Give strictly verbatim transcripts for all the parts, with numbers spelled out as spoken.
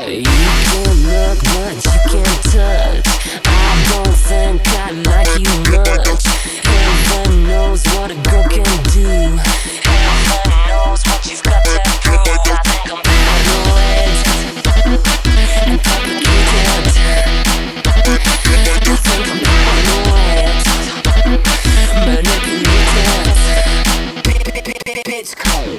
You can look, but you can't touch. I don't think I like you much. Heaven knows what a girl can do. Heaven knows what you've got to prove. I think I'm paranoid and complicated. I think I'm paranoid, manipulated. Bitch cold.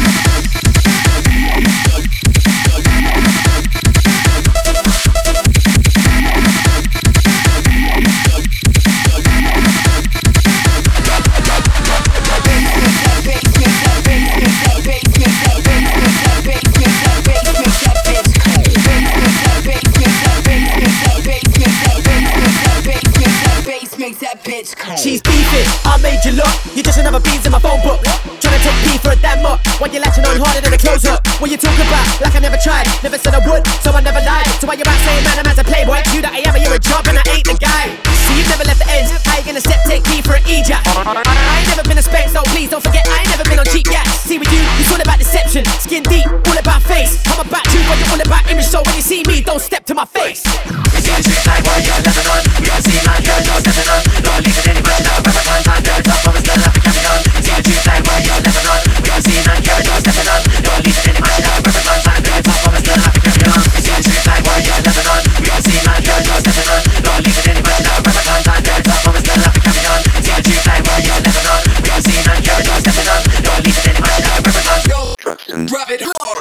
She's beefing, I made you look. You're just another beans in my phone book. Trying to take P for a damn muck. Why you latching on harder than a close up? What you talking about? Like I never tried. Never said I would, so I never lied. So why you out saying man I'm as a playboy? You that I am, you're a job and I ain't the guy. See you've never left the ends. How you gonna step take P for an E-jack? I ain't never been a spank, so please don't forget I ain't never been on cheap gas. See with you, it's all about deception. Skin deep, all about face. I'm about you, but you're all about image. So when you see me, don't step to my face. We see the streets like what you're living on. We can see like you're just stepping on. Not leaving anybody now, but one time you're top of us, girl, have to carry on. We see the streets like what you're living on. We can see like you're just stepping on. Not leaving anybody now, but one time you're top of us, girl, have to carry on. We see the streets like what you're living on. We can see like you're just stepping on. Not leaving anybody now, but one time you're top of us, girl, have to carry on. We see the streets like what you're living on. We can see like you're just stepping on. Not leaving anybody now, but one time you're drop it hard.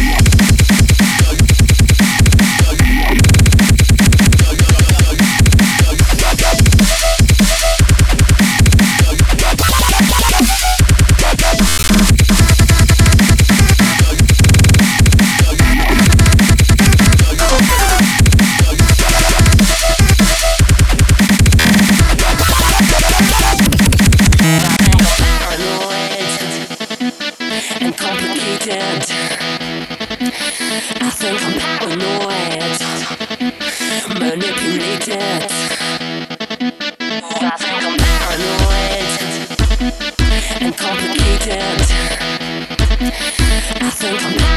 I think I'm paranoid, manipulated. I think I'm paranoid and complicated. I think I'm